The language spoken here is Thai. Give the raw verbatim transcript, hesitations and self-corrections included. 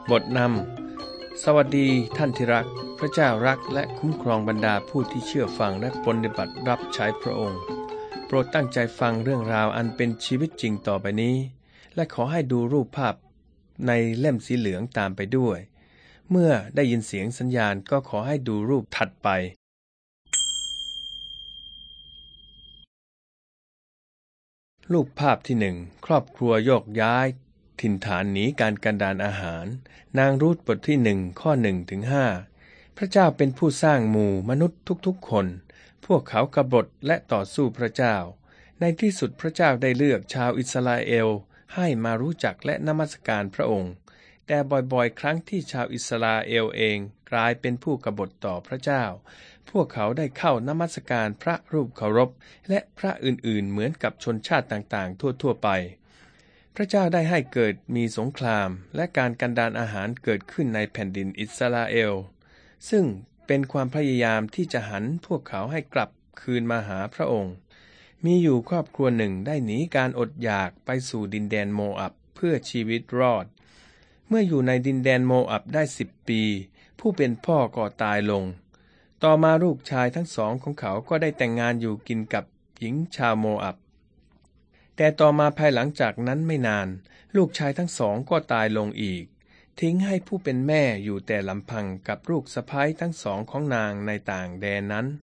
บทนำสวัสดีท่านที่รักพระเจ้ารักและคุ้มครองบรรดาผู้ที่เชื่อฟังและปฏิบัติรับใช้พระองค์โปรดตั้งใจฟังเรื่องราวอันเป็นชีวิตจริงต่อไปนี้และขอให้ดูรูปภาพในเล่มสีเหลืองตามไปด้วยเมื่อได้ยินเสียงสัญญาณก็ขอให้ดูรูปถัดไปรูปภาพที่หนึ่งครอบครัวโยกย้ายถิ่นฐานหนีการกันดารอาหารนางรูธบทที่หนึ่งข้อหนึ่งถึงห้าพระเจ้าเป็นผู้สร้างหมู่มนุษย์ทุกๆคนพวกเขากบฏและต่อสู้พระเจ้าในที่สุดพระเจ้าได้เลือกชาวอิสราเอลให้มารู้จักและนมัสการพระองค์แต่บ่อยๆครั้งที่ชาวอิสราเอลเองกลายเป็นผู้กบฏต่อพระเจ้าพวกเขาได้เข้านมัสการพระรูปเคารพและพระอื่นๆเหมือนกับชนชาติต่างๆทั่วๆไปพระเจ้าได้ให้เกิดมีสงครามและการกันดารอาหารเกิดขึ้นในแผ่นดินอิสราเอลซึ่งเป็นความพยายามที่จะหันพวกเขาให้กลับคืนมาหาพระองค์มีอยู่ครอบครัวหนึ่งได้หนีการอดอยากไปสู่ดินแดนโมอับเพื่อชีวิตรอดเมื่ออยู่ในดินแดนโมอับได้สิบปีผู้เป็นพ่อก็ตายลงต่อมาลูกชายทั้งสองของเขาก็ได้แต่งงานอยู่กินกับหญิงชาวโมอับแต่ต่อมาภายหลังจากนั้นไม่นานลูกชายทั้งสองก็ตายลงอีกทิ้งให้ผู้เป็นแม่อยู่แต่ลำพังกับลูกสะใภ้ทั้งสองของนางในต่างแดนนั้น